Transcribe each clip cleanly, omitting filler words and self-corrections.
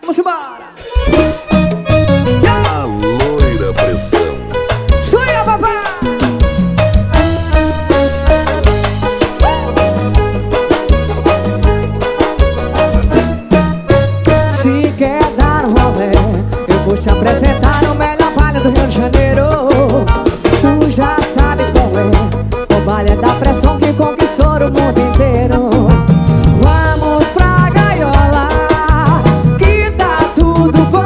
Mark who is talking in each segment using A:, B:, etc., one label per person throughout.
A: Vamos embora.
B: A loira pressão.
A: Sonha, papai. Se quer dar um rolê, eu vou te apresentar o melhor baile do Rio de Janeiro. Tu já sabe qual é, o baile da pressão que conquistou o mundo inteiro. Vamos pra gaiola, que tá tudo bom.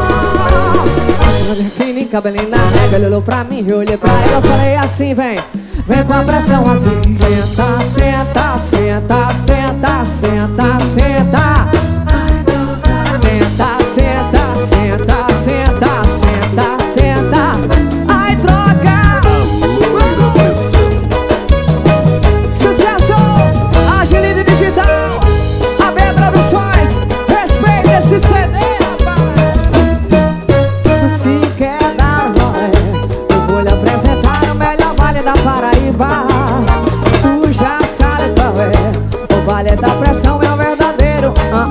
A: Fini, cabelinho na régua, ele olhou pra mim, eu olhei pra ela, eu falei assim, vem com a pressão aqui. Senta, senta, senta, senta, senta, senta. Senta, senta, senta, senta, senta, senta. Ai, troca!
B: A loira pressão.
A: Sucesso! Agilidade Digital, AB Produções, respeita esse CD, rapaz. Se quer dar rolê, eu vou lhe apresentar o melhor baile da Paraíba. Tu já sabe qual é, o baile da pressão é o verdadeiro.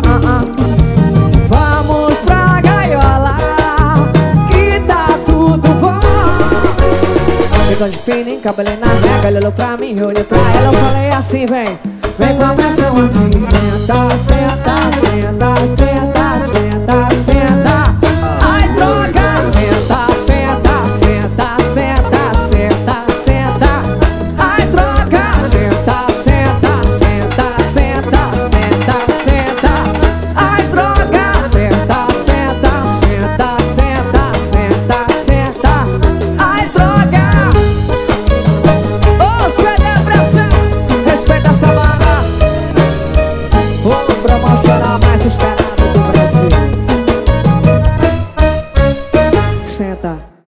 A: Vamos pra gaiola, que tá tudo bom. Ficou de fininho, cabelinho na régua, ele olhou pra mim, eu olhei pra ela, eu falei assim, vem com a pressão aqui. Senta, senta, senta, senta, senta, senta. Ai, droga! Senta, senta, senta, senta, senta, senta. Ai, droga! Senta, senta, senta, senta, senta, senta. Ai, droga! Senta, senta, senta, senta, senta, senta. Ai, droga! Ô, CD Pressão, respeita essa banda. O promocional mais esperado do Brasil. Senta.